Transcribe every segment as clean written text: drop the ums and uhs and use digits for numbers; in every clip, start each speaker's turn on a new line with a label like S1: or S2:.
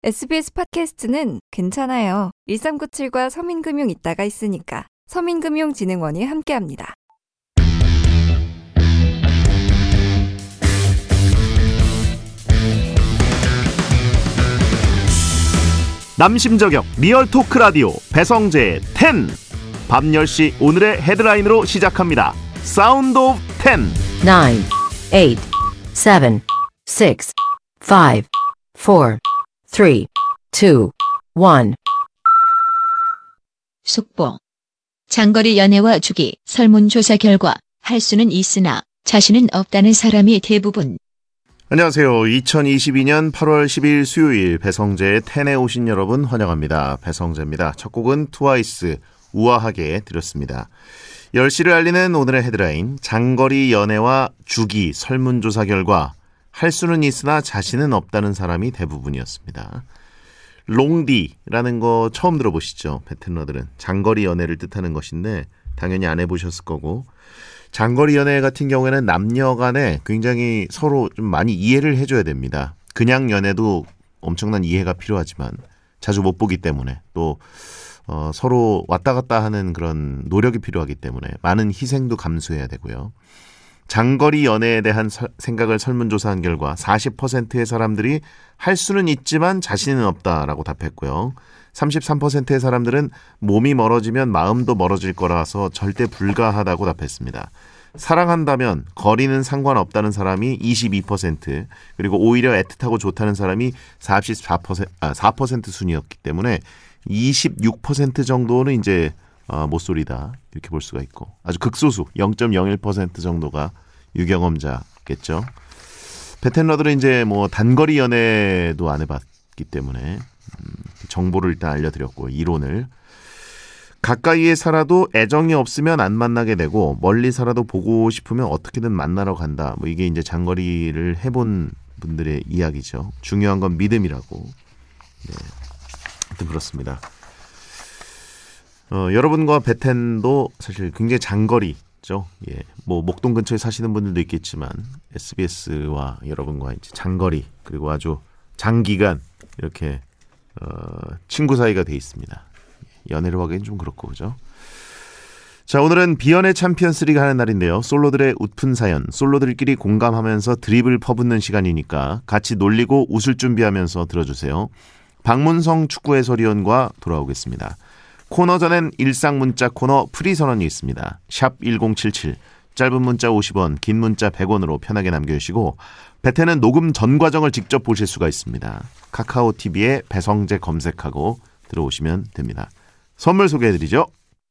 S1: SBS 팟캐스트는 괜찮아요. 1397과 서민금융 있다가 있으니까. 서민금융진흥원이 함께합니다.
S2: 남심저격 리얼 토크 라디오 배성재의 10. 밤 10시 오늘의 헤드라인으로 시작합니다. 사운드 오브 10.
S3: 9, 8, 7, 6, 5, 4, 3, 2, 1.
S4: 속보. 장거리 연애와 주기 설문조사 결과 할 수는 있으나 자신은 없다는 사람이 대부분.
S2: 안녕하세요. 2022년 8월 10일 수요일 배성재의 10에 오신 여러분 환영합니다. 배성재입니다. 첫 곡은 트와이스 우아하게 드렸습니다. 10시를 알리는 오늘의 헤드라인, 장거리 연애와 주기 설문조사 결과 할 수는 있으나 자신은 없다는 사람이 대부분이었습니다. 롱디라는 거 처음 들어보시죠? 베테너들은 장거리 연애를 뜻하는 것인데 당연히 안 해보셨을 거고, 장거리 연애 같은 경우에는 남녀 간에 굉장히 서로 좀 많이 이해를 해줘야 됩니다. 그냥 연애도 엄청난 이해가 필요하지만 자주 못 보기 때문에 또 서로 왔다 갔다 하는 그런 노력이 필요하기 때문에 많은 희생도 감수해야 되고요. 장거리 연애에 대한 생각을 설문조사한 결과 40%의 사람들이 할 수는 있지만 자신은 없다라고 답했고요. 33%의 사람들은 몸이 멀어지면 마음도 멀어질 거라서 절대 불가하다고 답했습니다. 사랑한다면 거리는 상관없다는 사람이 22%, 그리고 오히려 애틋하고 좋다는 사람이 4% 순이었기 때문에 26% 정도는 이제 못소리다 이렇게 볼 수가 있고, 아주 극소수 0.01% 정도가 유경험자겠죠. 베테너들은 이제 뭐 단거리 연애도 안 해봤기 때문에 정보를 일단 알려드렸고, 이론을 가까이에 살아도 애정이 없으면 안 만나게 되고 멀리 살아도 보고 싶으면 어떻게든 만나러 간다. 뭐 이게 이제 장거리를 해본 분들의 이야기죠. 중요한 건 믿음이라고. 네. 하여튼 그렇습니다. 여러분과 베텐도 사실 굉장히 장거리죠. 예. 뭐 목동 근처에 사시는 분들도 있겠지만 SBS와 여러분과 이제 장거리, 그리고 아주 장기간 이렇게 친구 사이가 돼 있습니다. 연애를 하기엔 좀 그렇고, 그죠? 자, 오늘은 비연의 챔피언스 리그 하는 날인데요. 솔로들의 웃픈 사연, 솔로들끼리 공감하면서 드립을 퍼붓는 시간이니까 같이 놀리고 웃을 준비하면서 들어주세요. 박문성 축구 해설위원과 돌아오겠습니다. 코너 전엔 일상 문자 코너 프리선언이 있습니다. 샵 1077, 짧은 문자 50원, 긴 문자 100원으로 편하게 남겨주시고, 베테는 녹음 전 과정을 직접 보실 수가 있습니다. 카카오TV에 배성재 검색하고 들어오시면 됩니다. 선물 소개해드리죠.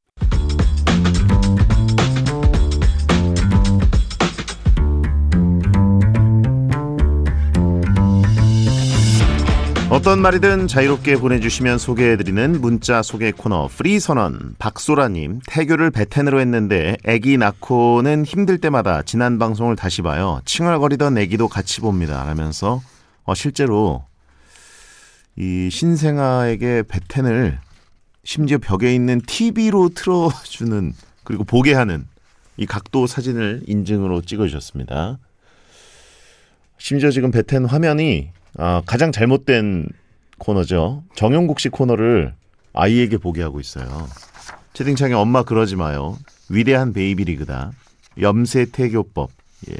S2: 어떤 말이든 자유롭게 보내주시면 소개해드리는 문자 소개 코너 프리선언. 박소라님, 태교를 베텐으로 했는데 애기 낳고는 힘들 때마다 지난 방송을 다시 봐요. 칭얼거리던 애기도 같이 봅니다 라면서 실제로 이 신생아에게 베텐을 심지어 벽에 있는 TV로 틀어주는, 그리고 보게 하는 이 각도 사진을 인증으로 찍어주셨습니다. 심지어 지금 베텐 화면이 가장 잘못된 코너죠. 정용국 씨 코너를 아이에게 보게 하고 있어요. 채팅창에 엄마 그러지 마요. 위대한 베이비 리그다. 염세 태교법. 예.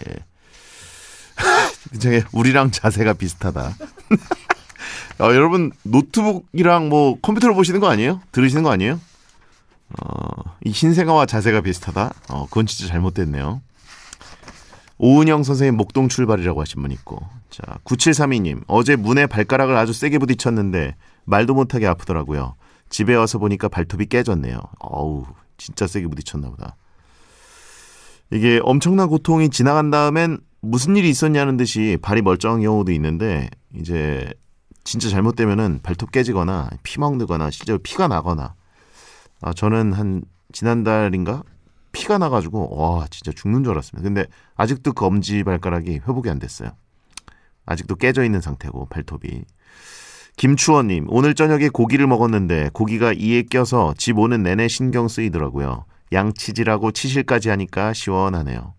S2: 채팅창에 우리랑 자세가 비슷하다. 여러분 노트북이랑 뭐 컴퓨터로 보시는 거 아니에요? 들으시는 거 아니에요? 이 신생아와 자세가 비슷하다? 그건 진짜 잘못됐네요. 오은영 선생님 목동 출발이라고 하신 분 있고, 자 9732님, 어제 문에 발가락을 아주 세게 부딪혔는데 말도 못하게 아프더라고요. 집에 와서 보니까 발톱이 깨졌네요. 어우, 진짜 세게 부딪혔나 보다. 이게 엄청난 고통이 지나간 다음엔 무슨 일이 있었냐는 듯이 발이 멀쩡한 경우도 있는데, 이제 진짜 잘못되면은 발톱 깨지거나 피 먹는거나 실제로 피가 나거나, 저는 한 지난달인가 피가 나가지고 와 진짜 죽는 줄 알았습니다. 근데 아직도 그 엄지발가락이 회복이 안 됐어요. 아직도 깨져 있는 상태고 발톱이. 김추원님, 오늘 저녁에 고기를 먹었는데 고기가 이에 껴서 집 오는 내내 신경 쓰이더라고요. 양치질하고 치실까지 하니까 시원하네요.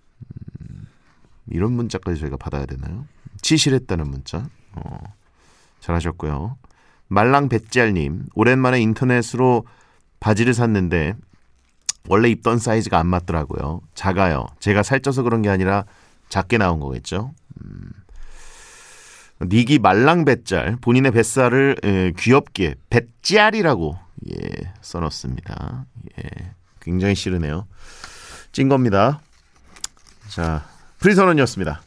S2: 이런 문자까지 저희가 받아야 되나요? 치실했다는 문자. 잘하셨고요. 말랑뱃지알님, 오랜만에 인터넷으로 바지를 샀는데 원래 입던 사이즈가 안 맞더라고요. 작아요. 제가 살쪄서 그런 게 아니라 작게 나온 거겠죠. 닉이 말랑뱃짤, 본인의 뱃살을 귀엽게 뱃짤이라고 써놓습니다. 굉장히 싫으네요. 찐 겁니다. 자, 프리선언이었습니다.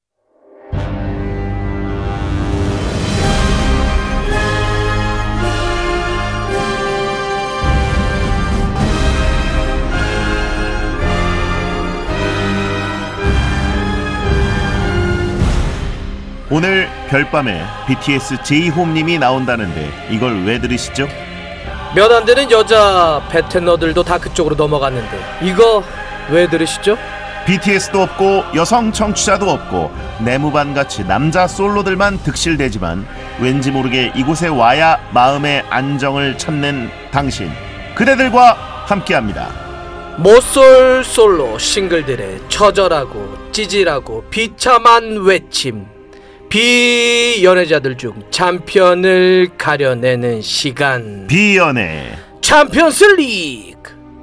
S2: 오늘 별밤에 BTS 제이홉님이 나온다는데 이걸 왜 들으시죠?
S5: 몇 안 되는 여자 베테너들도 다 그쪽으로 넘어갔는데 이거 왜 들으시죠?
S2: BTS도 없고 여성 청취자도 없고 내무반같이 남자 솔로들만 득실대지만 왠지 모르게 이곳에 와야 마음의 안정을 찾는 당신, 그대들과 함께합니다.
S5: 모쏠 솔로 싱글들의 처절하고 찌질하고 비참한 외침, 비연애자들 중 챔피언을 가려내는 시간,
S2: 비연애
S5: 챔피언스 리그.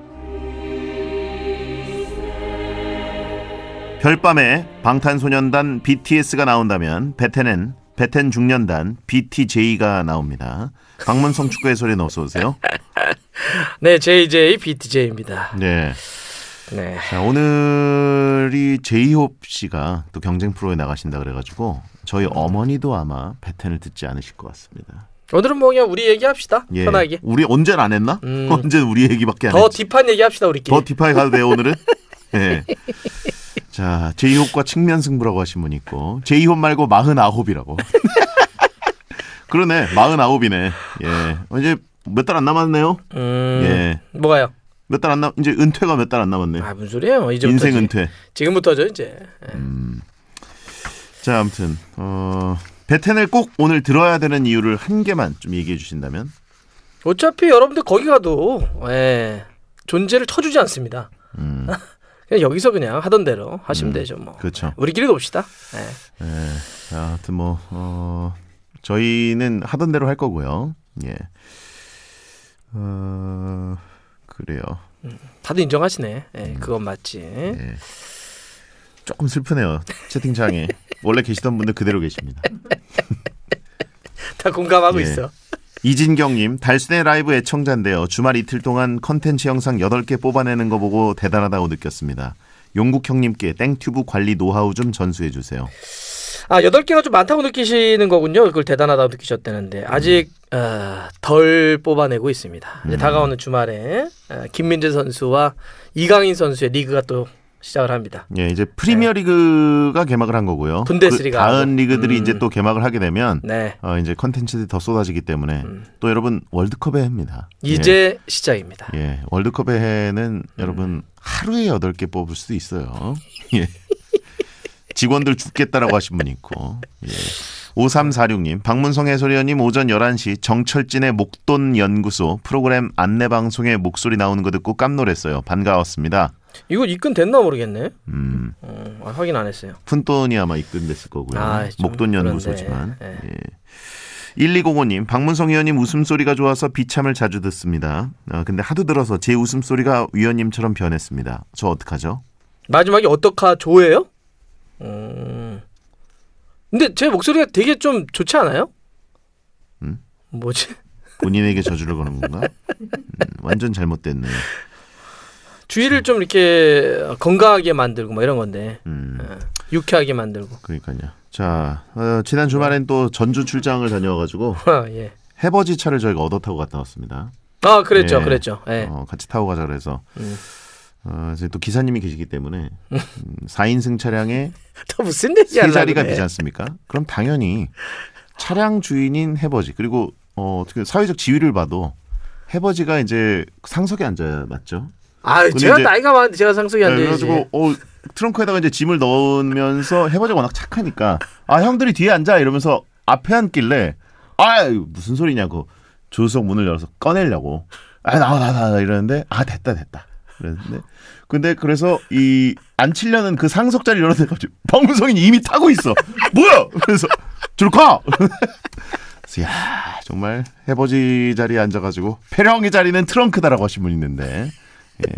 S2: 별밤에 방탄소년단 BTS가 나온다면 베텐 중년단 BTJ가 나옵니다. 박문성 축구 해설위원 어서 오세요.
S5: 네, JJ BTJ입니다.
S2: 네.
S5: 네.
S2: 자, 오늘이 제이홉 씨가 또 경쟁 프로에 나가신다 그래가지고 저희 어머니도 아마 베텐을 듣지 않으실 것 같습니다.
S5: 오늘은 뭐 그냥 우리 얘기합시다. 편하게.
S2: 우리 언제는 안 했나? 언제는 우리 얘기밖에 안
S5: 더
S2: 했지.
S5: 딥한 얘기합시다 우리끼리.
S2: 더 딥하게 가도 돼요 오늘은? 네. 자, 제이홉과 측면 승부라고 하신 분 있고 제이홉 말고 49이라고. 그러네, 49이네. 예, 이제 몇 달 안 남았네요. 예.
S5: 뭐가요?
S2: 몇 달 안 남, 이제 은퇴가 몇 달 안 남았네.
S5: 아, 무슨 소리예요? 이제부터지.
S2: 인생 은퇴.
S5: 지금부터죠 이제.
S2: 자, 아무튼 베텐을 꼭 오늘 들어야 되는 이유를 한 개만 좀 얘기해 주신다면.
S5: 어차피 여러분들 거기 가도 존재를 터주지 않습니다. 그냥 여기서 그냥 하던 대로 하시면 되죠. 뭐.
S2: 그렇죠.
S5: 우리끼리 놉시다.
S2: 자, 아무튼 뭐 저희는 하던 대로 할 거고요. 예. 그래요.
S5: 다들 인정하시네. 그건 맞지.
S2: 예. 조금 슬프네요. 채팅창에 원래 계시던 분들 그대로 계십니다.
S5: 다 공감하고
S2: 예.
S5: 있어.
S2: 이진경님, 달순의 라이브 애청자인데요. 주말 이틀 동안 컨텐츠 영상 8개 뽑아내는 거 보고 대단하다고 느꼈습니다. 용국 형님께 땡튜브 관리 노하우 좀 전수해 주세요.
S5: 8개가 좀 많다고 느끼시는 거군요. 그걸 대단하다고 느끼셨다는데 아직 덜 뽑아내고 있습니다. 이제 다가오는 주말에 김민재 선수와 이강인 선수의 리그가 또 시작을 합니다.
S2: 예, 이제 프리미어 리그가 개막을 한 거고요.
S5: 분데스리가
S2: 다음 리그들이 이제 또 개막을 하게 되면
S5: 네.
S2: 이제 컨텐츠들이 더 쏟아지기 때문에 또 여러분 월드컵의 해입니다.
S5: 이제 시작입니다.
S2: 예, 월드컵의 해는 여러분 하루에 8개 뽑을 수도 있어요. 예. 직원들 죽겠다라고 하신 분 있고. 예. 5346님, 박문성 해설위원님 오전 11시 정철진의 목돈 연구소 프로그램 안내방송에 목소리 나오는 거 듣고 깜놀했어요. 반가웠습니다.
S5: 이거 입금 됐나 모르겠네. 확인 안 했어요.
S2: 푼돈이 아마 입금됐을 거고요. 목돈 연구소지만.
S5: 네.
S2: 예. 1205님, 박문성 의원님 웃음소리가 좋아서 비참을 자주 듣습니다. 근데 하도 들어서 제 웃음소리가 위원님처럼 변했습니다. 저 어떡하죠?
S5: 마지막에 어떡하 조예요? 근데 제 목소리가 되게 좀 좋지 않아요? 뭐지?
S2: 본인에게 저주를 거는 건가? 완전 잘못됐네요.
S5: 주위를 좀 이렇게 건강하게 만들고 뭐 이런 건데 유쾌하게 만들고.
S2: 그러니까요. 자, 지난 주말엔 또 전주 출장을 다녀와가지고
S5: 예.
S2: 해버지 차를 저희가 얻어 타고 갔다 왔습니다.
S5: 그랬죠,
S2: 예.
S5: 그랬죠. 예.
S2: 같이 타고 가자 그래서 또 기사님이 계시기 때문에 4인승 차량에
S5: 또 무슨 얘기 하려고
S2: 3자리가
S5: 그래.
S2: 되지 않습니까? 그럼 당연히 차량 주인인 해버지, 그리고 어떻게 사회적 지위를 봐도 해버지가 이제 상석에 앉아야 맞죠?
S5: 제가
S2: 이제,
S5: 나이가 많은데 제가 상속이 안 되지.
S2: 그래가지고 트렁크에다가 이제 짐을 넣으면서 해버지가 워낙 착하니까 형들이 뒤에 앉아 이러면서 앞에 앉길래 무슨 소리냐고 조수석 문을 열어서 꺼내려고 나와 이러는데 됐다 그랬는데 근데 그래서 이 앉히려는 그 상석 자리 열었는데 갑자기 박문성이 이미 타고 있어. 뭐야? 그래서 저리 가. 그래서 야 정말 해버지 자리에 앉아가지고 폐령의 자리는 트렁크다라고 하신 분 있는데 예.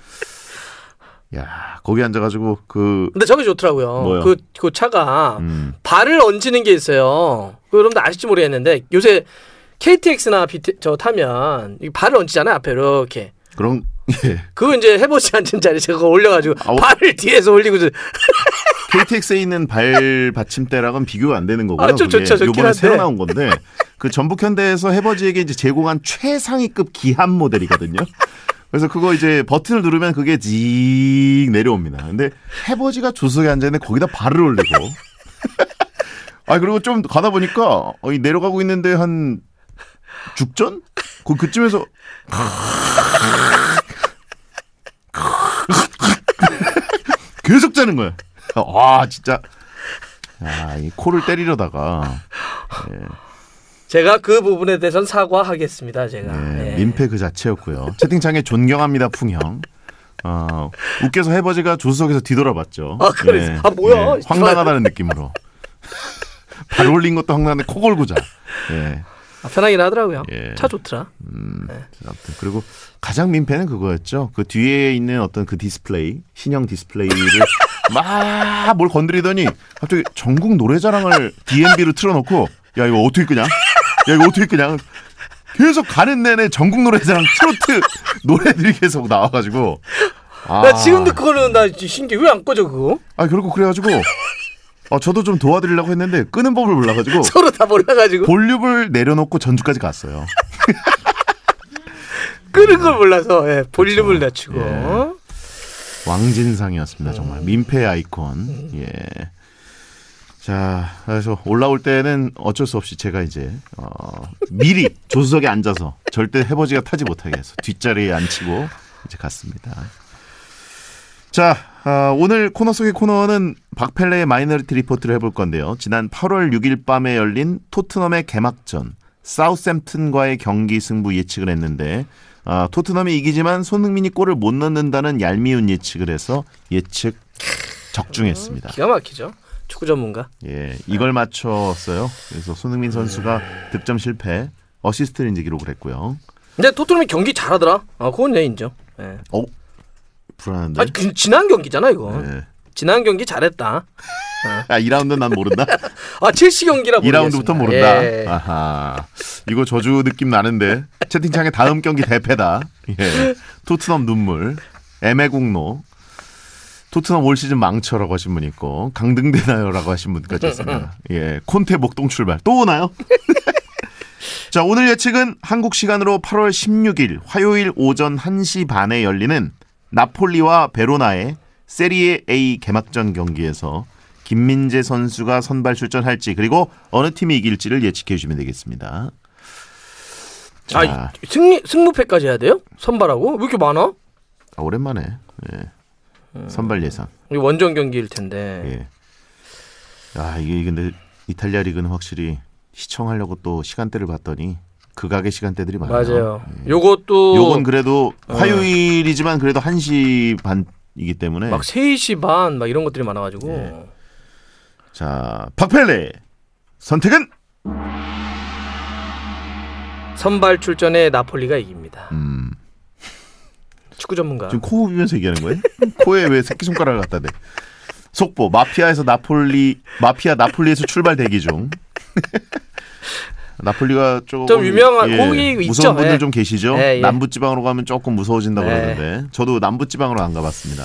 S2: 야 거기 앉아가지고
S5: 근데 저게 좋더라고요.
S2: 뭐요?
S5: 그 차가 발을 얹는 게 있어요. 여러분들 아실지 모르겠는데 요새 KTX나 저 타면 이 발을 얹잖아요. 앞에 이렇게.
S2: 그럼 예.
S5: 그거 이제 해보지 않은 자리 제가 올려가지고 발을 뒤에서 올리고
S2: KTX에 있는 발 받침대랑은 비교가 안 되는 거고요.
S5: 좀 좋죠.
S2: 이번에 새로 나온 건데 그 전북현대에서 해버지에게 이제 제공한 최상위급 기한 모델이거든요. 그래서 그거 이제 버튼을 누르면 그게 직 내려옵니다. 근데 해버지가 조수석에 앉아있는데 거기다 발을 올리고 그리고 좀 가다 보니까 내려가고 있는데 한 죽전? 그쯤에서 계속 자는 거야. 진짜 이 코를 때리려다가
S5: 제가 그 부분에 대해서는 사과하겠습니다. 제가
S2: 민폐 그 자체였고요. 채팅창에 존경합니다 풍형. 웃겨서 해버지가 조수석에서 뒤돌아봤죠.
S5: 그래. 뭐야?
S2: 황당하다는 느낌으로. 발 올린 것도 황당한데 코 골고 자.
S5: 편하긴 하더라고요. 차 좋더라.
S2: 아무튼 그리고 가장 민폐는 그거였죠. 그 뒤에 있는 어떤 그 디스플레이, 신형 디스플레이를 막 뭘 건드리더니 갑자기 전국 노래자랑을 DMB로 틀어놓고 야 이거 어떻게 끄냐? 계속 가는 내내 전국 노래자랑 트로트 노래들이 계속 나와가지고
S5: 나 지금도 그거는 나 신기해. 왜 안 꺼져 그거?
S2: 결국 그래가지고 저도 좀 도와드리려고 했는데 끄는 법을 몰라가지고
S5: 서로 다 몰라가지고
S2: 볼륨을 내려놓고 전주까지 갔어요.
S5: 끄는 걸 몰라서 볼륨을 낮추고
S2: 왕진상이었습니다. 정말 민폐 아이콘. 자, 그래서 올라올 때는 어쩔 수 없이 제가 이제 미리 조수석에 앉아서 절대 해버지가 타지 못하게 해서 뒷자리에 앉히고 이제 갔습니다. 자, 오늘 코너 속의 코너는 박펠레의 마이너리티 리포트를 해볼 건데요. 지난 8월 6일 밤에 열린 토트넘의 개막전 사우샘튼과의 경기 승부 예측을 했는데 토트넘이 이기지만 손흥민이 골을 못 넣는다는 얄미운 예측을 해서 예측 적중했습니다.
S5: 기가 막히죠. 축구 전문가.
S2: 이걸 맞췄어요. 그래서 손흥민 선수가 득점 실패, 어시스트를 이제 기록을 했고요.
S5: 근데 토트넘이 경기 잘하더라. 그건 내 인정.
S2: 불안한데.
S5: 지난 경기잖아 이거. 지난 경기 잘했다.
S2: 2라운드는 난 모른다.
S5: 첼시 경기라 모르겠습니다.
S2: 2라운드부터 모른다. 아하. 이거 저주 느낌 나는데. 채팅창에 다음 경기 대패다. 토트넘 눈물. 애매국노. 토트넘 올 시즌 망쳐라고 하신 분 있고 강등되나요라고 하신 분까지 있습니다. 콘테 목동 출발. 또 오나요? 자, 오늘 예측은 한국 시간으로 8월 16일 화요일 오전 1시 반에 열리는 나폴리와 베로나의 세리에 A 개막전 경기에서 김민재 선수가 선발 출전할지 그리고 어느 팀이 이길지를 예측해 주시면 되겠습니다.
S5: 승무패까지 해야 돼요? 선발하고? 왜 이렇게 많아?
S2: 오랜만에 선발 예상.
S5: 원정 경기일 텐데.
S2: 이게 근데 이탈리아 리그는 확실히 시청하려고 또 시간대를 봤더니 극악의 시간대들이 많아요.
S5: 맞아요. 요건
S2: 그래도 화요일이지만 그래도 1시 반이기 때문에
S5: 막 3시 반 막 이런 것들이 많아가지고.
S2: 자, 박펠레 선택은
S5: 선발 출전의 나폴리가 이깁니다. 축구 전문가.
S2: 지금 코 후비면서 얘기하는 거예요? 코에 왜 새끼손가락을 갖다 대? 속보 마피아에서 나폴리에서 출발 대기 중. 나폴리가 조금
S5: 유명한 거기 있죠.
S2: 무서운 분들 좀 계시죠? 남부지방으로 가면 조금 무서워진다고 그러는데 저도 남부지방으로 안 가봤습니다.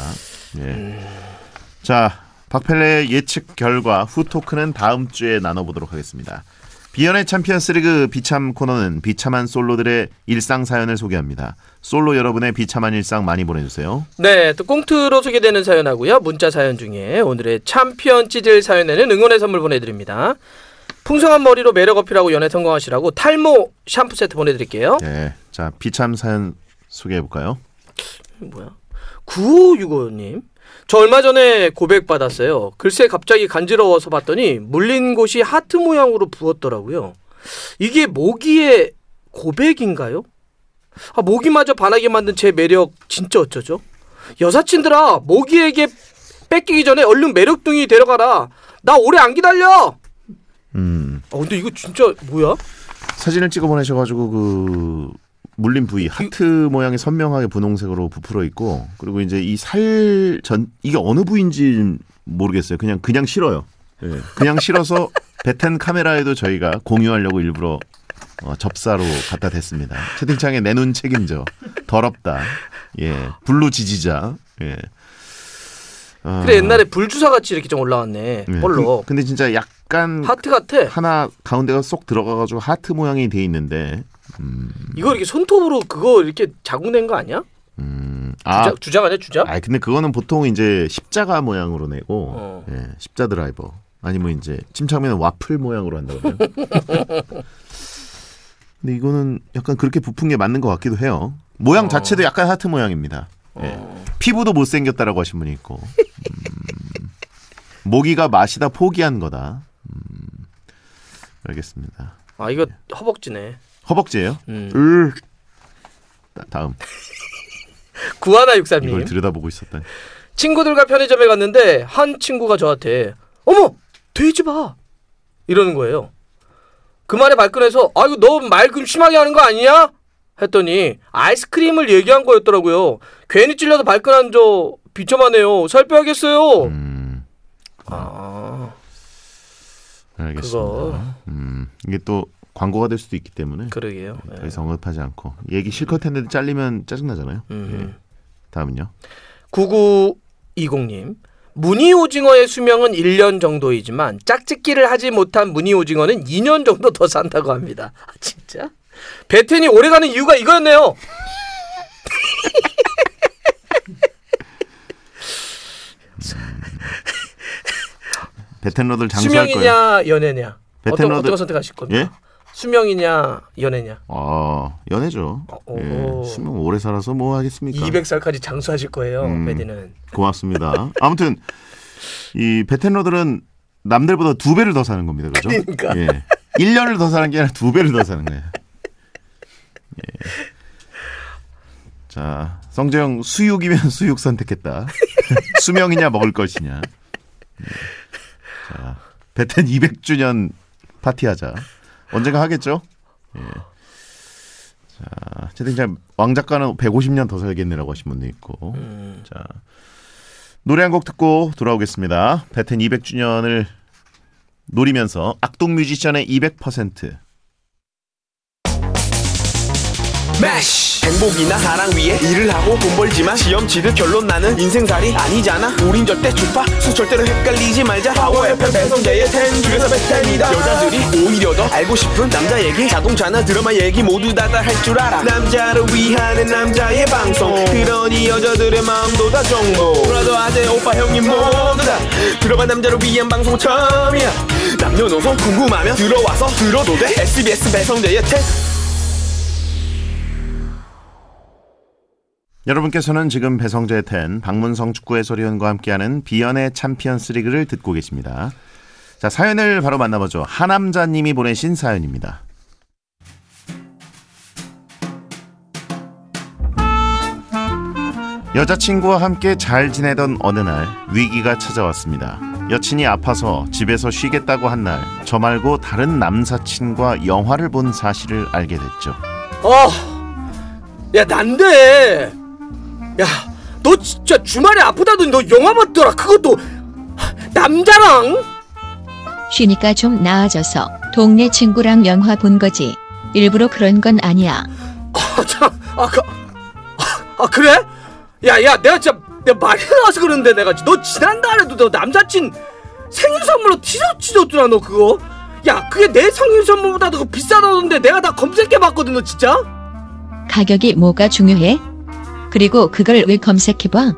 S2: 자, 박펠레의 예측 결과 후 토크는 다음 주에 나눠보도록 하겠습니다. 비연의 챔피언스리그 비참 코너는 비참한 솔로들의 일상 사연을 소개합니다. 솔로 여러분의 비참한 일상 많이 보내주세요.
S5: 네, 또 꽁트로 소개되는 사연하고요. 문자 사연 중에 오늘의 챔피언 찌질 사연에는 응원의 선물 보내드립니다. 풍성한 머리로 매력 어필하고 연애 성공하시라고 탈모 샴푸 세트 보내드릴게요.
S2: 네, 자 비참 사연 소개해볼까요?
S5: 뭐야? 9565님. 저 얼마 전에 고백받았어요. 글쎄 갑자기 간지러워서 봤더니 물린 곳이 하트 모양으로 부었더라고요. 이게 모기의 고백인가요? 모기마저 반하게 만든 제 매력 진짜 어쩌죠? 여사친들아, 모기에게 뺏기기 전에 얼른 매력둥이 데려가라. 나 오래 안 기다려. 근데 이거 진짜 뭐야?
S2: 사진을 찍어 보내셔가지고 그 물린 부위 하트 모양이 선명하게 분홍색으로 부풀어 있고 그리고 이제 이 살 전 이게 어느 부위인지 모르겠어요. 그냥 실어요. 예. 그냥 실어서 베텐 카메라에도 저희가 공유하려고 일부러 접사로 갖다 댔습니다. 채팅창에 내 눈 책임져. 더럽다. 예. 블루 지지자. 예.
S5: 그래 옛날에 불주사 같이 이렇게 좀 올라왔네.
S2: 예.
S5: 볼록.
S2: 근데 진짜 약간
S5: 하트 같아.
S2: 하나 가운데가 쏙 들어가가지고 하트 모양이 돼 있는데
S5: 이거 이렇게 손톱으로 그거 이렇게 자국낸 거 아니야? 주작 아니야 주작?
S2: 아 근데 그거는 보통 이제 십자가 모양으로 내고 예, 십자 드라이버 아니면 이제 침착맨은 와플 모양으로 한다고 그래요. 근데 이거는 약간 그렇게 부푼 게 맞는 것 같기도 해요. 모양 자체도 약간 하트 모양입니다. 예. 피부도 못생겼다라고 하신 분이 있고 모기가 마시다 포기한 거다. 알겠습니다.
S5: 아 이거 허벅지네.
S2: 허벅지예요? 다음.
S5: 구하나 육삼님.
S2: 이걸 들여다보고 있었다.
S5: 친구들과 편의점에 갔는데 한 친구가 저한테 어머 돼지 봐 이러는 거예요. 그 말에 발끈해서 아 이거 너 말 좀 심하게 하는 거 아니냐? 했더니 아이스크림을 얘기한 거였더라고요. 괜히 찔려서 발끈한 저 비참하네요. 살 빼야겠어요.
S2: 알겠습니다.
S5: 그거.
S2: 이게 또 광고가 될 수도 있기 때문에
S5: 그러게요.
S2: 더 이상 언급하지 않고 얘기 실컷 했는데 잘리면 짜증나잖아요. 예. 다음은요.
S5: 9920님. 무늬오징어의 수명은 1년 정도이지만 짝짓기를 하지 못한 무늬오징어는 2년 정도 더 산다고 합니다. 아, 진짜? 베텐이 오래가는 이유가 이거였네요.
S2: 베텐러들 장수할 거예요.
S5: 수명이냐 연애냐?
S2: 베텐러들...
S5: 어떤 거 선택하실 겁니까?
S2: 예?
S5: 수명이냐 연애냐?
S2: 연애죠. 예. 수명 오래 살아서 뭐 하겠습니까?
S5: 200살까지 장수하실 거예요. 베디는.
S2: 고맙습니다. 아무튼 이 베텐러들은 남들보다 2배를 더 사는 겁니다. 그렇죠?
S5: 그러니까.
S2: 예. 1년을 더 사는 게 아니라 2배를 더 사는 거예요. 예. 자, 성재형 수육이면 수육 선택했다. 수명이냐 먹을 것이냐. 예. 자, 베텐 200주년 파티하자. 언젠가 하겠죠? 예. 자, 채팅창 왕 작가는 150년 더 살겠네라고 하신 분도 있고. 자, 노래 한 곡 듣고 돌아오겠습니다. 베텐 200주년을 노리면서 악동 뮤지션의 200%.
S6: 매시 행복이나 사랑 위에 일을 하고 돈 벌지만 시험 치듯 결론 나는 인생살이 아니잖아. 우린 절대 주파수 절대로 헷갈리지 말자. 파워 FM 배성재의 10 중에서 베텐이다. 여자들이 오히려 더 알고 싶은 남자 얘기 자동차나 드라마 얘기 모두 다 할 줄 알아. 남자를 위한 남자의 방송 그러니 여자들의 마음도 다 정보. 브라더 아재 오빠 형님 모두 다 들어봐. 남자를 위한 방송 처음이야. 남녀노소 궁금하면 들어와서 들어도 돼. SBS 배성재의 10.
S2: 여러분께서는 지금 배성재의 10 박문성 축구 해설위원과 함께하는 비연의 챔피언스 리그를 듣고 계십니다. 자, 사연을 바로 만나보죠. 하남자님이 보내신 사연입니다. 여자친구와 함께 잘 지내던 어느 날 위기가 찾아왔습니다. 여친이 아파서 집에서 쉬겠다고 한 날 저 말고 다른 남사친과 영화를 본 사실을 알게 됐죠.
S5: 야 난데 야 너 진짜 주말에 아프다더니 너 영화 봤더라. 그것도 남자랑.
S4: 쉬니까 좀 나아져서 동네 친구랑 영화 본 거지. 일부러 그런 건 아니야.
S5: 그래? 야 내가 진짜 내가 말이 나와서 그러는데 내가 너 지난달에도 너 남사친 생일 선물로 티셔츠 줬더라. 너 그거 야 그게 내 생일 선물보다도 그 비싸다던데 내가 다 검색해봤거든. 너 진짜
S4: 가격이 뭐가 중요해? 그리고 그걸 왜 검색해봐?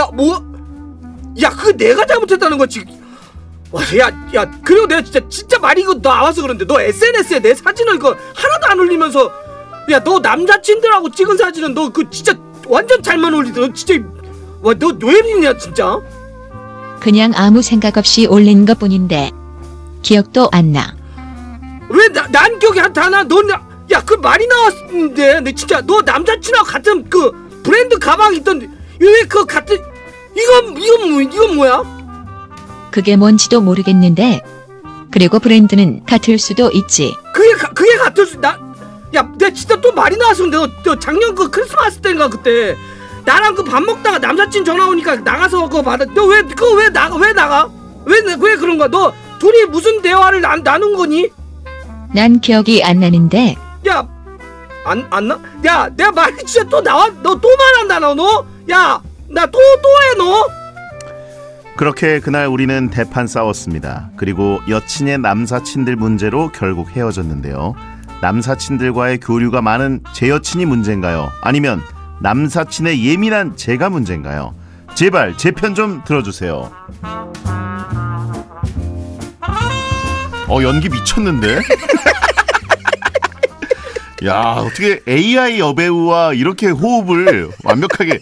S5: 야 그게 내가 잘못했다는 거지. 야 그리고 내가 진짜 말이 이거 나와서 그런데 너 SNS에 내 사진을 이거 하나도 안 올리면서 야 너 남자친들하고 찍은 사진은 너 그 진짜 완전 잘만 올리더라. 진짜 너 왜 이러냐 진짜.
S4: 그냥 아무 생각 없이 올린 것 뿐인데 기억도 안 나.
S5: 왜 난 기억이 다 나. 야 그 말이 나왔는데 내 진짜 너 남자친하고 같은 그 브랜드 가방 있던데 왜 그 같은 이건 뭐야?
S4: 그게 뭔지도 모르겠는데 그리고 브랜드는 같을 수도 있지.
S5: 그게 같을 수 내가 진짜 또 말이 나왔었는데 너 작년 그 크리스마스 때인가 그때 나랑 그 밥 먹다가 남사친 전화 오니까 나가서 그거 받아. 너 왜 나가? 왜 그런 거야? 너 둘이 무슨 대화를 나눈 거니?
S4: 난 기억이 안 나는데.
S5: 야, 안 나? 야, 내가 말이 진짜 또 나와? 너 또 말한다 너? 야, 나 또 해 너?
S2: 그렇게 그날 우리는 대판 싸웠습니다. 그리고 여친의 남사친들 문제로 결국 헤어졌는데요. 남사친들과의 교류가 많은 제 여친이 문제인가요? 아니면 남사친의 예민한 제가 문제인가요? 제발 제 편 좀 들어주세요. 연기 미쳤는데? 야, 어떻게 AI 여배우와 이렇게 호흡을 완벽하게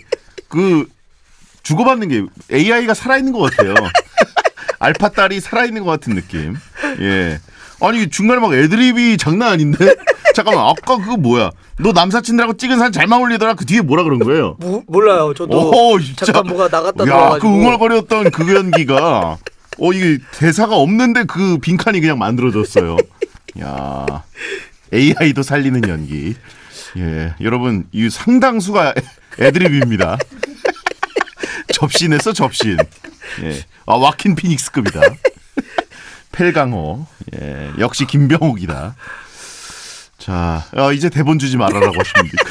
S2: 주고받는 게 AI가 살아있는 것 같아요. 알파 딸이 살아있는 것 같은 느낌. 예. 아니 중간에 막 애드립이 장난 아닌데? 잠깐만, 아까 그거 뭐야? 너 남사친들하고 찍은 사진 잘만 올리더라. 그 뒤에 뭐라 그런 거예요?
S5: 몰라요. 저도 잠깐 뭐가 나갔다
S2: 들어가지고. 야, 그 웅얼거렸던 그 연기가 이게 대사가 없는데 그 빈칸이 그냥 만들어졌어요. 야, AI도 살리는 연기. 예, 여러분 이 상당수가 애드립입니다. 접신했어 접신. 예, 와킨 피닉스급이다. 펠강호. 예, 역시 김병욱이다. 자, 이제 대본 주지 말아라고 하시면 됩니까?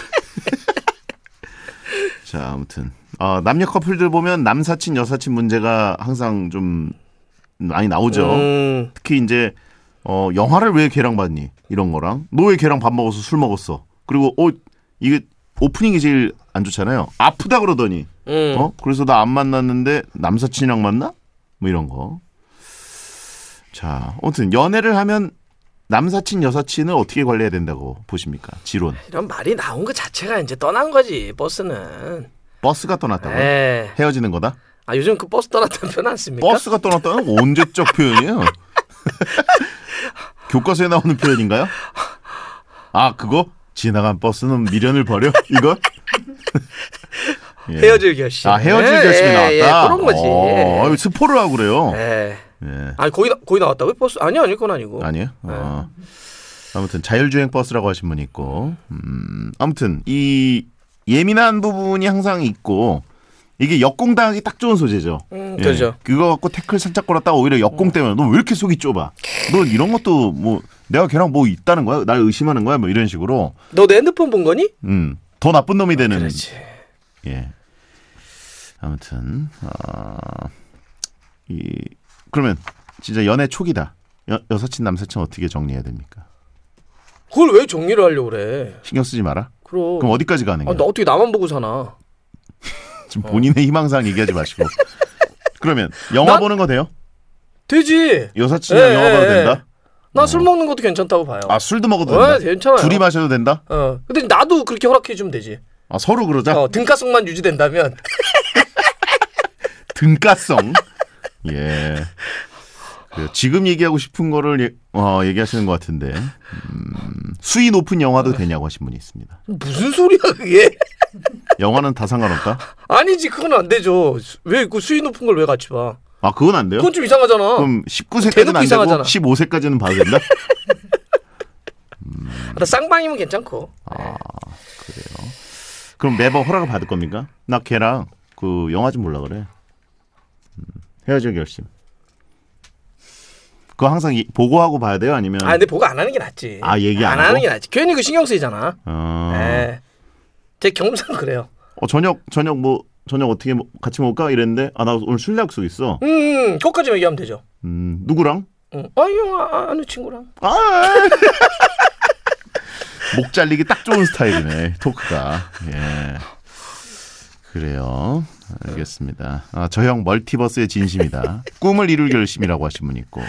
S2: 자, 아무튼 남녀 커플들 보면 남사친 여사친 문제가 항상 좀 많이 나오죠. 특히 이제 영화를 왜 걔랑 봤니? 이런 거랑 너 왜 걔랑 밥 먹어서 술 먹었어? 그리고 이게 오프닝이 제일 안 좋잖아요. 아프다 그러더니 그래서 나 안 만났는데 남사친이랑 만나? 뭐 이런 거. 자, 아무튼 연애를 하면 남사친 여사친을 어떻게 관리해야 된다고 보십니까? 지론.
S5: 이런 말이 나온 것 자체가 이제 떠난 거지. 버스는.
S2: 버스가 떠났다고요?
S5: 네.
S2: 헤어지는 거다?
S5: 요즘 그 버스 떠났다는 표현 안 씁니까?
S2: 버스가 떠났다는 건 언제적 표현이에요? 교과서에 나오는 표현인가요? 그거? 지나간 버스는 미련을 버려? 이거? 예.
S5: 헤어질 결심.
S2: 헤어질 결심이 나왔다?
S5: 그런 거지.
S2: 스포를 하고 그래요.
S5: 예.
S2: 예.
S5: 아니 거기 나왔다고? 버스? 아니요, 그건 아니고.
S2: 아니에요? 아무튼 자율주행 버스라고 하신 분이 있고, 아무튼 이 예민한 부분이 항상 있고, 이게 역공당하기 딱 좋은 소재죠.
S5: 그렇죠.
S2: 그거 갖고 태클 살짝 걸었다가 오히려 역공 때문에 너 왜 이렇게 속이 좁아? 너 이런 것도 뭐 내가 걔랑 뭐 있다는 거야? 날 의심하는 거야? 뭐 이런 식으로.
S5: 너 내 핸드폰 본 거니?
S2: 더 나쁜 놈이 되는.
S5: 그렇지.
S2: 예. 아무튼 그러면 진짜 연애 초기다. 여사친 남사친 어떻게 정리해야 됩니까?
S5: 그걸 왜 정리를 하려고 그래?
S2: 신경 쓰지 마라.
S5: 그럼
S2: 어디까지 가는 거야?
S5: 나 어떻게 나만 보고 사나?
S2: 지금 본인의 희망사항 얘기하지 마시고. 그러면 영화 보는 거 돼요?
S5: 되지.
S2: 여사친이랑 영화 봐도 된다?
S5: 나 술 먹는 것도 괜찮다고 봐요.
S2: 술도 먹어도 된다?
S5: 괜찮아요.
S2: 둘이 마셔도 된다?
S5: 근데 나도 그렇게 허락해주면 되지.
S2: 서로 그러자?
S5: 등가성만 유지된다면.
S2: 등가성? 예. 지금 얘기하고 싶은 거를 얘기하시는 것 같은데. 수위 높은 영화도 되냐고 하신 분이 있습니다.
S5: 무슨 소리야 그게?
S2: 영화는 다 상관없다?
S5: 아니지, 그건 안 되죠. 왜 그 수위 높은 걸 왜 같이 봐?
S2: 그건 안 돼요?
S5: 그건 좀 이상하잖아.
S2: 그럼 19세까지는 안
S5: 이상하잖아.
S2: 되고 15세까지는 봐도 된다?
S5: 나 쌍방이면 괜찮고.
S2: 그래요. 그럼 매번 허락을 받을 겁니까? 나 걔랑 그 영화 좀 보려고 그래. 헤어질 결심. 그거 항상 보고하고 봐야 돼요? 아니면?
S5: 근데 보고 안 하는 게 낫지.
S2: 얘기 안
S5: 하고? 하는 게 낫지. 괜히 그 신경 쓰이잖아. 제 경험상 그래요.
S2: 저녁 어떻게 같이 먹을까 이랬는데 나 오늘 술 약속 있어.
S5: 그것까지 얘기하면 되죠.
S2: 누구랑?
S5: 아는 친구랑.
S2: 목 잘리기 딱 좋은 스타일이네 토크가. 예. 그래요. 알겠습니다. 저 형 멀티버스의 진심이다. 꿈을 이룰 결심이라고 하신 분 있고.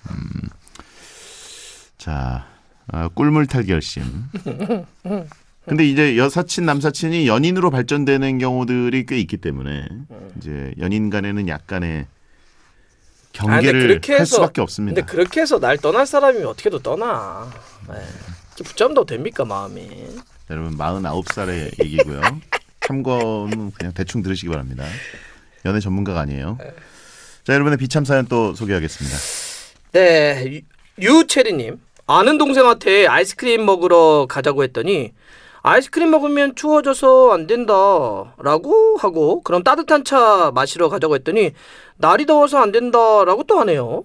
S2: 자, 꿀물 탈 결심. 근데 이제 여사친 남사친이 연인으로 발전되는 경우들이 꽤 있기 때문에 이제 연인 간에는 약간의 경계를 할 수밖에 없습니다.
S5: 근데 그렇게 해서 날 떠날 사람이 어떻게도 떠나. 붙잡는다고 됩니까 마음이.
S2: 여러분 49살의 얘기고요. 참고는 그냥 대충 들으시기 바랍니다. 연애 전문가가 아니에요. 자, 여러분의 비참 사연 또 소개하겠습니다.
S5: 네, 유채리님. 아는 동생한테 아이스크림 먹으러 가자고 했더니 아이스크림 먹으면 추워져서 안 된다라고 하고 그럼 따뜻한 차 마시러 가자고 했더니 날이 더워서 안 된다라고 또 하네요.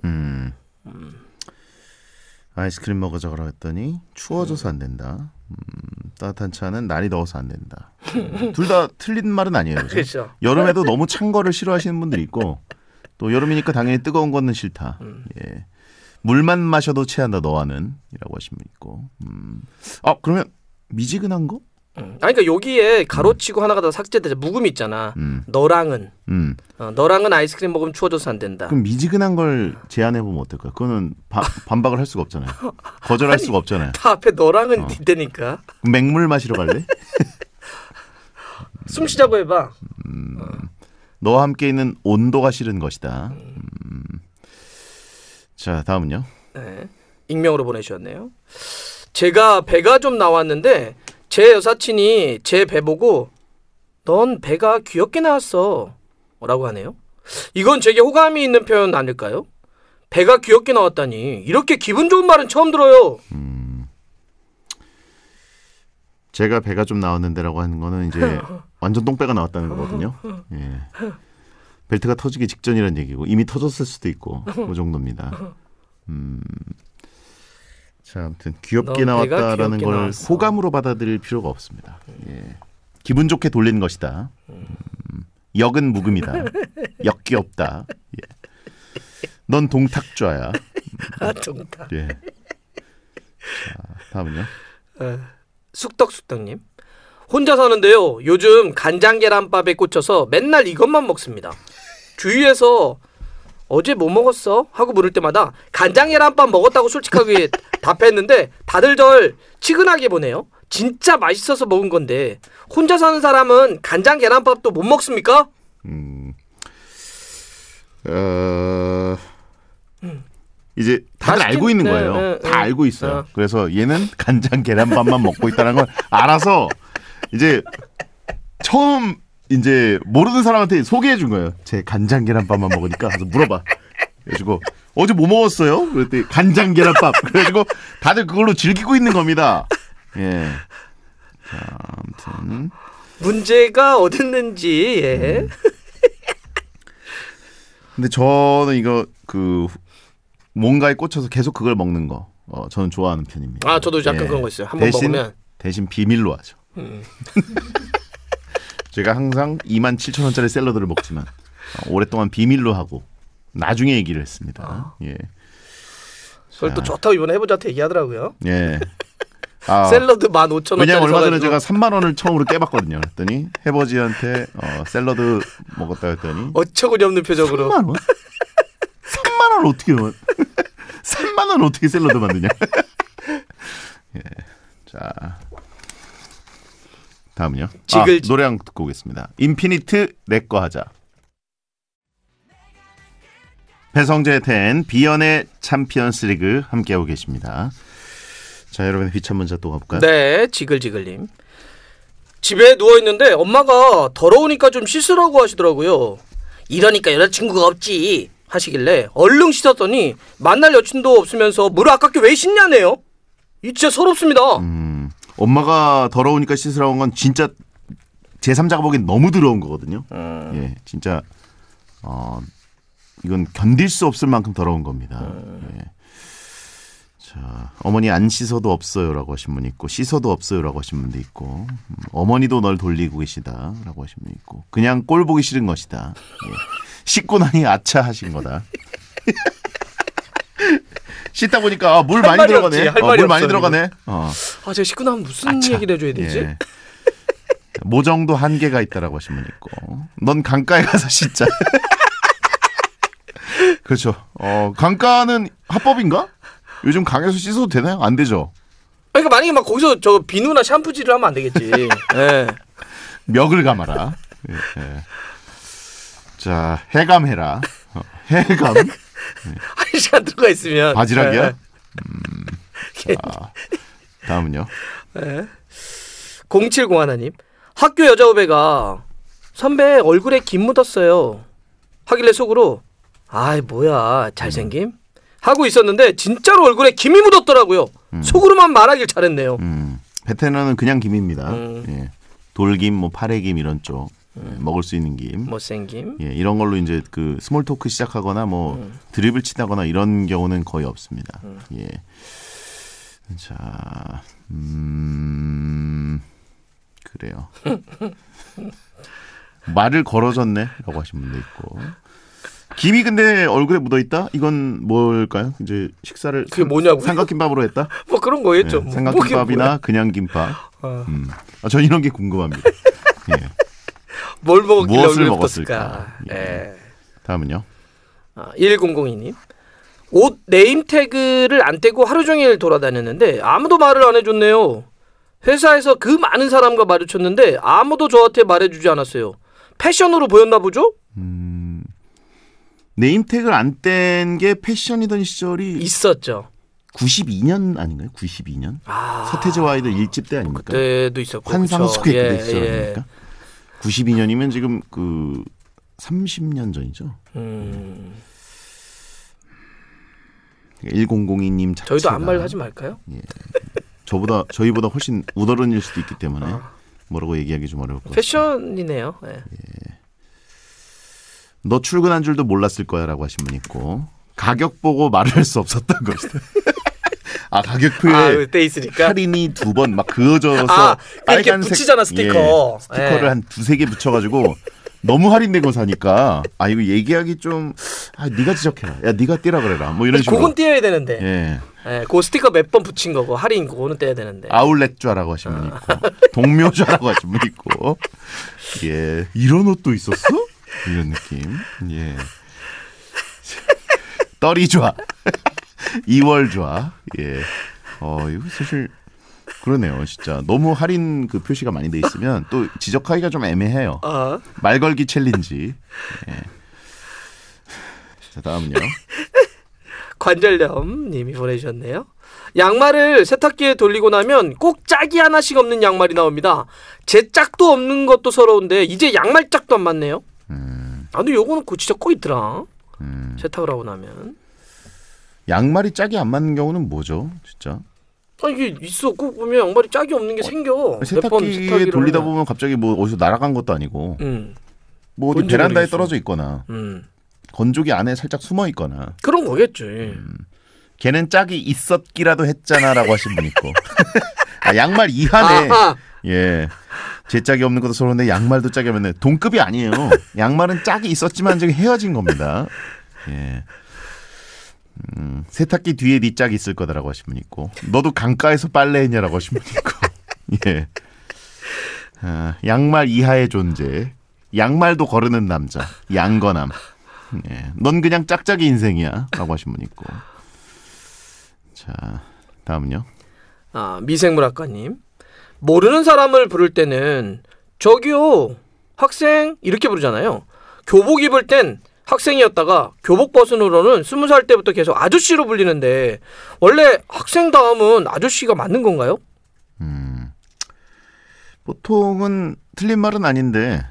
S2: 아이스크림 먹으자고 했더니 추워져서 안 된다. 따뜻한 차는 날이 더워서 안 된다. 둘 다 틀린 말은 아니에요.
S5: 그렇죠.
S2: 여름에도 너무 찬 거를 싫어하시는 분들이 있고 또 여름이니까 당연히 뜨거운 거는 싫다. 예. 물만 마셔도 체한다 너와는 이라고 하시는 분 있고. 그러면 미지근한 거?
S5: 아니 그러니까 여기에 가로치고 하나가 더 삭제되자 묵음이 있잖아. 너랑은 너랑은 아이스크림 먹으면 추워져서 안 된다.
S2: 그럼 미지근한 걸 제안해 보면 어떨까요? 그거는 반박을 할 수가 없잖아요. 거절할 수가 없잖아요.
S5: 다 앞에 너랑은 있다니까.
S2: 맹물 마시러 갈래?
S5: 숨 쉬자고 해봐.
S2: 너와 함께 있는 온도가 싫은 것이다. 자, 다음은요.
S5: 네, 익명으로 보내주셨네요. 제가 배가 좀 나왔는데 제 여사친이 제 배 보고 넌 배가 귀엽게 나왔어 라고 하네요. 이건 제게 호감이 있는 표현 아닐까요? 배가 귀엽게 나왔다니 이렇게 기분 좋은 말은 처음 들어요.
S2: 제가 배가 좀 나왔는데라고 하는 거는 이제 완전 똥배가 나왔다는 거거든요. 예. 벨트가 터지기 직전이라는 얘기고 이미 터졌을 수도 있고 그 정도입니다. 자, 아무튼 귀엽게 나왔다라는 걸 나왔어. 호감으로 받아들일 필요가 없습니다. 예. 기분 좋게 돌린 것이다. 역은 묵음이다. 역귀엽다. 예. 넌 동탁좌야.
S5: 동탁.
S2: 예. 자, 다음은요.
S5: 쑥떡쑥떡님. 혼자 사는데요. 요즘 간장 계란밥에 꽂혀서 맨날 이것만 먹습니다. 주위에서 어제 뭐 먹었어? 하고 물을 때마다 간장 계란밥 먹었다고 솔직하게 답했는데 다들 절 치근하게 보네요. 진짜 맛있어서 먹은 건데 혼자 사는 사람은 간장 계란밥도 못 먹습니까?
S2: 이제 다들 알고 있는 거예요. 다 알고 있어요. 그래서 얘는 간장 계란밥만 먹고 있다는 걸 알아서 이제 처음 이제 모르는 사람한테 소개해 준 거예요. 제 간장 계란밥만 먹으니까 가서 물어봐. 그래가지고 어제 뭐 먹었어요? 그랬더니 간장 계란밥. 그래가지고 다들 그걸로 즐기고 있는 겁니다. 예. 자, 아무튼
S5: 문제가 어딨는지. 예.
S2: 근데 저는 이거 그 뭔가에 꽂혀서 계속 그걸 먹는 거 저는 좋아하는 편입니다.
S5: 아, 저도 약간
S2: 예.
S5: 그런 거 있어요. 한번 먹으면
S2: 대신 비밀로 하죠. 제가 항상 27,000원짜리 샐러드를 먹지만 오랫동안 비밀로 하고 나중에 얘기를 했습니다. 예.
S5: 그걸 또 좋다고 이번에 해보자고 얘기하더라고요.
S2: 예.
S5: 샐러드 15,000원짜리
S2: 왜냐면 얼마 전에 제가 3만 원을 처음으로 깨봤거든요. 그랬더니 해버지한테 샐러드 먹었다 했더니
S5: 어처구니 없는 표정으로
S2: 3만 원? 3만 원 어떻게 3만 원 어떻게 샐러드 만드냐? 예. 자, 다음은요. 노래 한 곡 듣고 오겠습니다. 인피니트 내꺼 하자. 배성재 텐 비연의 챔피언스 리그 함께하고 계십니다. 자, 여러분의 비참 문자 또 가볼까요?
S5: 네, 지글지글님. 집에 누워있는데 엄마가 더러우니까 좀 씻으라고 하시더라고요. 이러니까 여자친구가 없지 하시길래 얼른 씻었더니 만날 여친도 없으면서 물을 아깝게 왜 씻냐네요. 이 진짜 서럽습니다.
S2: 엄마가 더러우니까 씻으라고 한 건 진짜 제3자가 보기엔 너무 더러운 거거든요. 예, 진짜 이건 견딜 수 없을 만큼 더러운 겁니다. 예. 자, 어머니 안 씻어도 없어요라고 하신 분 있고 씻어도 없어요라고 하신 분도 있고 어머니도 널 돌리고 계시다라고 하신 분 있고 그냥 꼴 보기 싫은 것이다. 예. 씻고 나니 아차 하신 거다. 씻다 보니까 물 많이 들어가네. 물 많이 들어가네.
S5: 제가 씻고 나면 무슨 얘기를 해줘야 되지?
S2: 예. 모정도 한계가 있다라고 하신 분 있고 넌 강가에 가서 씻자. 그렇죠. 강가는 합법인가? 요즘 강에서 씻어도 되나요? 안 되죠.
S5: 그러니까 만약에 막 거기서 저 비누나 샴푸질을 하면 안 되겠지. 예.
S2: 멱을 감아라. 예. 자, 해감해라. 해감.
S5: 한 시간 들어가 있으면
S2: 바지락이야? 자, 다음은요.
S5: 네. 0701님. 학교 여자 후배가 선배 얼굴에 김 묻었어요 하길래 속으로 아이 뭐야 잘생김? 하고 있었는데 진짜로 얼굴에 김이 묻었더라고요. 속으로만 말하길 잘했네요.
S2: 베테랑은 그냥 김입니다. 예. 돌김, 뭐 파래김 이런 쪽 먹을 수 있는 김,
S5: 못생김.
S2: 예, 이런 걸로 이제 그 스몰 토크 시작하거나 뭐 드립을 치다거나 이런 경우는 거의 없습니다. 예. 자, 그래요. 말을 걸어줬네라고 하신 분도 있고. 김이 근데 얼굴에 묻어있다? 이건 뭘까요? 이제 식사를
S5: 그게 뭐냐고요?
S2: 삼각김밥으로 했다?
S5: 뭐 그런 거겠죠.
S2: 네, 삼각김밥이나 그냥 김밥. 전 이런 게 궁금합니다. 예.
S5: 뭘 먹었길래
S2: 무엇을
S5: 얼굴에
S2: 먹었을까?
S5: 묻었을까? 예.
S2: 다음은요.
S5: 1002님. 옷 네임태그를 안 떼고 하루 종일 돌아다녔는데 아무도 말을 안 해줬네요. 회사에서 그 많은 사람과 마주쳤는데 아무도 저한테 말해주지 않았어요. 패션으로 보였나 보죠?
S2: 네임택을 안 뗀 게 패션이던 시절이
S5: 있었죠.
S2: 92년 아닌가요? 92년? 서태지와 아이들 1집 때 아닙니까?
S5: 그때도 있었고.
S2: 환상스퀘
S5: 그쵸.
S2: 때 시절 아닙니까? 92년이면 지금 그 30년 전이죠. 1002님 자체가
S5: 저희도 아무 말 하지 말까요?
S2: 예. 저희보다 훨씬 우더른일 수도 있기 때문에 뭐라고 얘기하기 좀 어려울 것 같아요.
S5: 패션이네요. 예.
S2: 너 출근한 줄도 몰랐을 거야라고 하신 분 있고 가격 보고 말을 할 수 없었던 것이다. 가격표에
S5: 그때 있으니까
S2: 할인이 2번 막 그어져서
S5: 이렇게
S2: 빨간색
S5: 붙이잖아 스티커.
S2: 예, 스티커를 한 2-3개 붙여가지고 너무 할인된 거 사니까 이거 얘기하기 좀 네가 지적해라. 야 네가 떼라 그래라. 뭐 이런 식으로.
S5: 그건 떼어야 되는데.
S2: 예.
S5: 그 스티커 몇 번 붙인 거고 할인 그거는 떼야 되는데.
S2: 아울렛좌라고 하신 분 있고 동묘좌라고 하신 분 있고. 예. 이런 옷도 있었어? 이런 느낌. 예. 떨이좌. 2월좌. 예. 이거 사실 그러네요. 진짜 너무 할인 그 표시가 많이 돼 있으면 또 지적하기가 좀 애매해요. 말 걸기 챌린지. 예. 자, 다음은요.
S5: 관절염 님이 보내주셨네요. 양말을 세탁기에 돌리고 나면 꼭 짝이 하나씩 없는 양말이 나옵니다. 제 짝도 없는 것도 서러운데 이제 양말 짝도 안 맞네요. 근데 요거는 진짜 꼭 있더라. 세탁을 하고 나면.
S2: 양말이 짝이 안 맞는 경우는 뭐죠? 진짜?
S5: 이게 있어. 꼭 보면 양말이 짝이 없는 게 생겨.
S2: 세탁기에 돌리다 보면 갑자기 뭐 어디서 날아간 것도 아니고 뭐 어디 베란다에 떨어져 있거나 건조기 안에 살짝 숨어 있거나
S5: 그런 거겠지.
S2: 걔는 짝이 있었기라도 했잖아라고 하신 분 있고 양말 이하네. 예, 제 짝이 없는 것도 서러운데 양말도 짝이 없네. 동급이 아니에요. 양말은 짝이 있었지만 지금 헤어진 겁니다. 예. 세탁기 뒤에 네 짝이 있을 거다라고 하신 분 있고 너도 강가에서 빨래했냐라고 하신 분 있고 예. 양말 이하의 존재 양말도 거르는 남자 양거남 예. 넌 그냥 짝짝이 인생이야 라고 하신 분 있고 자 다음은요
S5: 미생물학과님 모르는 사람을 부를 때는 저기요 학생 이렇게 부르잖아요. 교복 입을 땐 학생이었다가 교복 벗은 후로는 20살 때부터 계속 아저씨로 불리는데 원래 학생 다음은 아저씨가 맞는 건가요?
S2: 보통은 틀린 말은 아닌데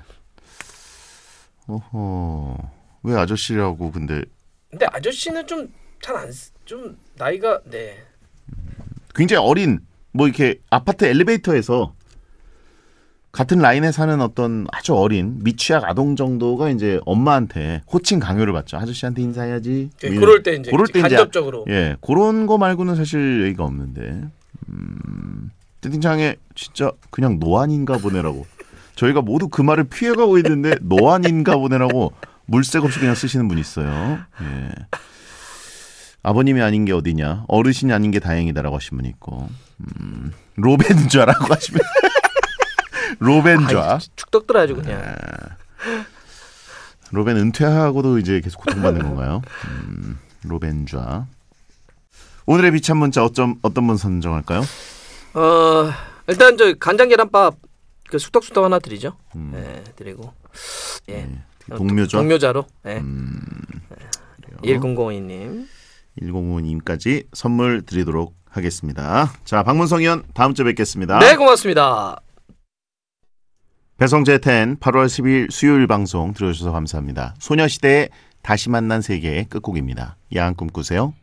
S2: 왜 아저씨라고 근데
S5: 아저씨는 좀 나이가
S2: 굉장히 어린 뭐 이렇게 아파트 엘리베이터에서 같은 라인에 사는 어떤 아주 어린 미취학 아동 정도가 이제 엄마한테 호칭 강요를 받죠. 아저씨한테 인사해야지.
S5: 그럴 때 이제 간접적으로.
S2: 예, 그런 거 말고는 사실 얘기가 없는데. 채팅창에 진짜 그냥 노안인가 보네라고. 저희가 모두 그 말을 피해가고 있는데 노안인가 보네라고 물색 없이 그냥 쓰시는 분이 있어요. 예. 아버님이 아닌 게 어디냐. 어르신이 아닌 게 다행이다라고 하신 분이 있고. 로벤좌라고 하시면. 로벤좌.
S5: 축덕들 아주 그냥.
S2: 로벤 은퇴하고도 이제 계속 고통받는 건가요? 로벤좌. 오늘의 비참 문자 어떤 분 선정할까요?
S5: 일단 저 간장 계란밥 그 숙덕 하나 드리죠. 네, 드리고. 예. 동묘자로. 예. 1002님.
S2: 1005님까지 선물 드리도록 하겠습니다. 자, 박문성 의원 다음 주에 뵙겠습니다.
S5: 네, 고맙습니다.
S2: 배성재 10 8월 10일 수요일 방송 들어주셔서 감사합니다. 소녀시대의 다시 만난 세계의 끝곡입니다. 야한 꿈 꾸세요.